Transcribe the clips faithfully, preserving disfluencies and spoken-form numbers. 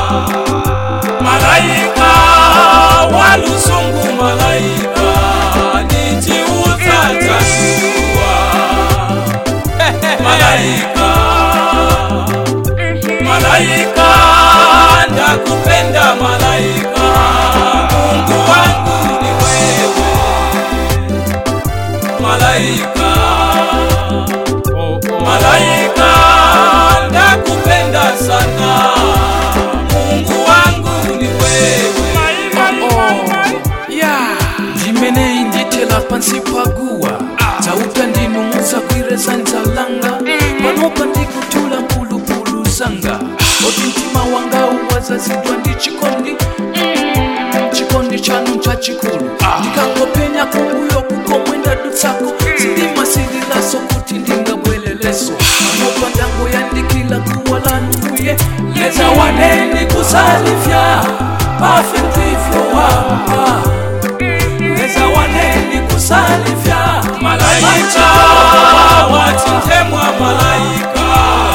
malaika walusungu, malaika niti utatajua. Malaika, malaika ndakupenda, malaika Mungu wangu ni wewe. Malaika, malaika ndakupenda sana, Mungu wangu ni wewe. Yeah, jimene inditela pansi pagua tauta ndinumuza kwireza nzalanga panopa ndikutula mpulupulu zanga otintima wanga uwazazidwa ndi chikondi chikondi chanu cha chikulu ndikangopenya kumbuyo kukomwenda dutsako silima sililaso kuti ndingabweleleso panopa ndango yandikila kuwalanuye leza waneni kusalifya perfectly wapa leza waneni kusalifya. Malaika watintemwa, malaika,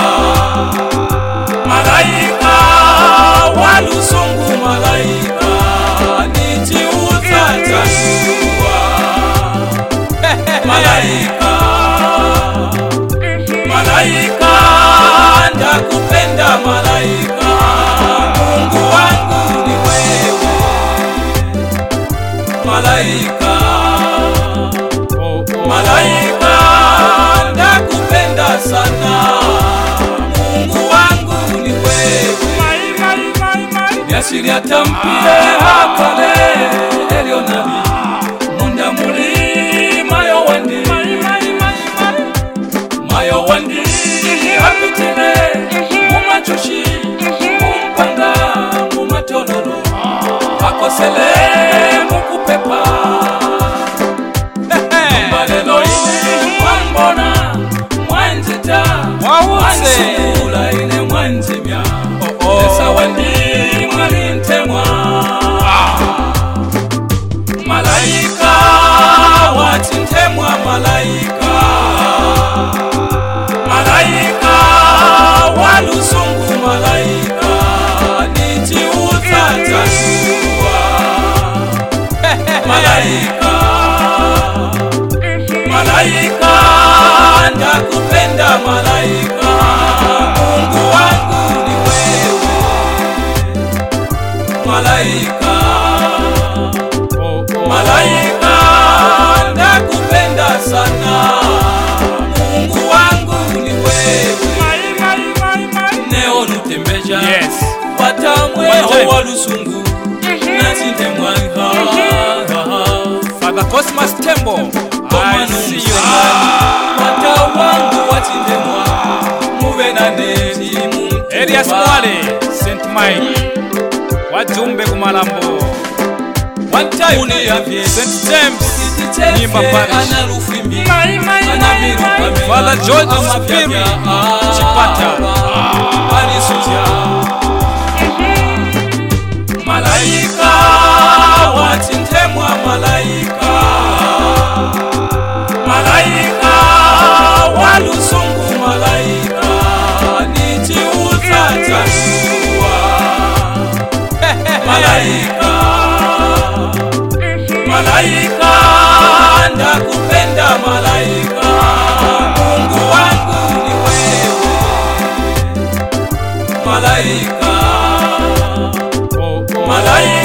malaika walusungu, malaika niti utatajua. Malaika, malaika ndakupenda, malaika Mungu wangu ni wewe. Malaika, malaika ndakupenda sana, Mungu wangu ni wewe. Yasiri atampile hakale elio nabi munda muli mayo wandi, mayo wandi hakutile mumachoshi mumpanga mumatonoro akosele mukupepa. Mbalelo ine mwambona mwanzita mwansula ine mwanzimya lesa wandi mwalintemwa. Malaika watintemwa, malaika, malaika walusungu, malaika niti utatajua. Malaika, malaika ndakupenda, malaika Mungu wangu ni wewe. Malaika, malaika ndakupenda sana, Mungu wangu ni wewe. Neo nutembeja, Yes, patamwe walusungu natintemwa. Father Cosmas Tembo, I see you. Mata wangu watindemwa muve na neti mumtima. Elias Mwale, Saint Mike, wajumbe kumalambo. One time uni ya vie Saint James, Nyimba Parish. Analufimbi, anamiruka. Father George Spiri, Chipata. Alisuja. Malaika watintemwa, malaika, malaika walusungu, malaika niti utatajua. Malaika, malaika ndakupenda, malaika Mungu wangu ni wewe. Malaika, malaika